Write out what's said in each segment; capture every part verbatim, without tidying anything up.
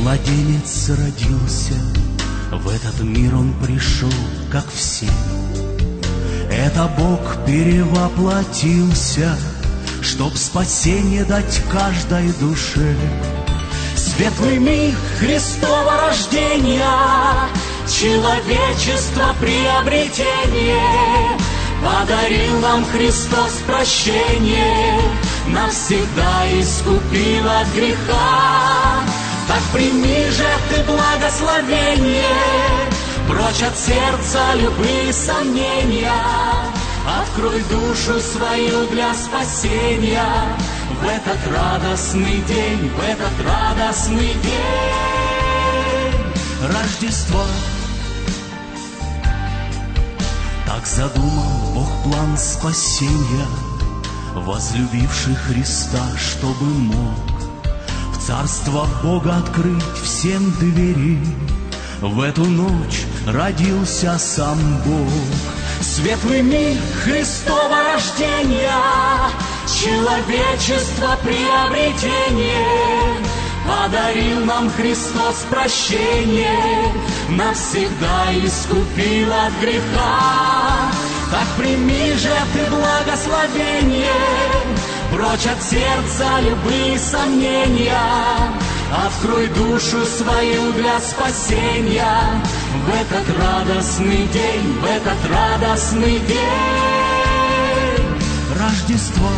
Младенец родился, в этот мир он пришел, как все. Это Бог перевоплотился, чтоб спасение дать каждой душе. Светлый миг Христова рождения, человечество приобретение, подарил нам Христос прощение, навсегда искупил от греха. Так прими же ты благословение, прочь от сердца любые сомнения. Открой душу свою для спасения в этот радостный день, в этот радостный день Рождества. Так задумал Бог план спасения, возлюбивший Христа, чтобы мог в царство Бога открыть всем двери. В эту ночь родился сам Бог. Светлый миг Христова рождения, человечество приобретение, подарил нам Христос прощение, навсегда искупил от греха. Так прими же ты благословение, прочь от сердца любые сомнения. Открой душу свою для спасения в этот радостный день, в этот радостный день Рождества.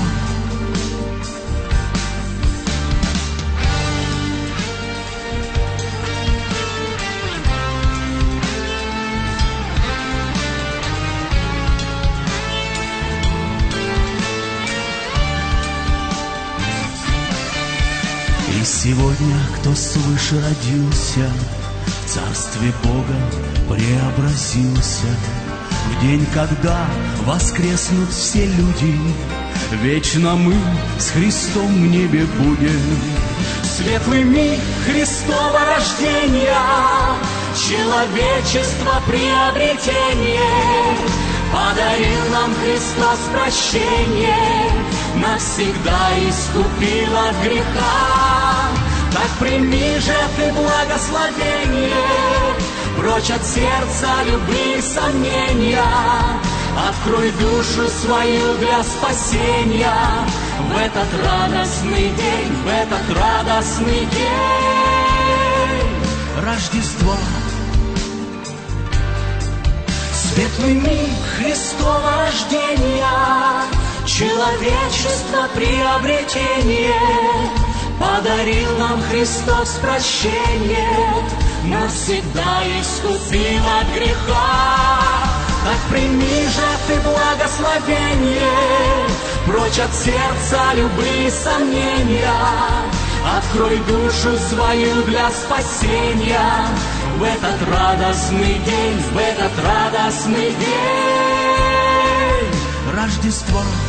И сегодня, кто свыше родился, в царстве Бога преобразился, в день, когда воскреснут все люди, вечно мы с Христом в небе будем. Светлый миг Христова рождения, человечество приобретение, подарил нам Христос прощение, навсегда искупил от греха. Так прими же ты благословение, прочь от сердца любые сомнения. Открой душу свою для спасения в этот радостный день, в этот радостный день Рождества. Светлый миг Христова рождения, человечество приобретение, подарил нам Христос прощение, навсегда искупил от греха. Так прими же ты благословение, прочь от сердца любые сомнения. Открой душу свою для спасения в этот радостный день, в этот радостный день Рождества.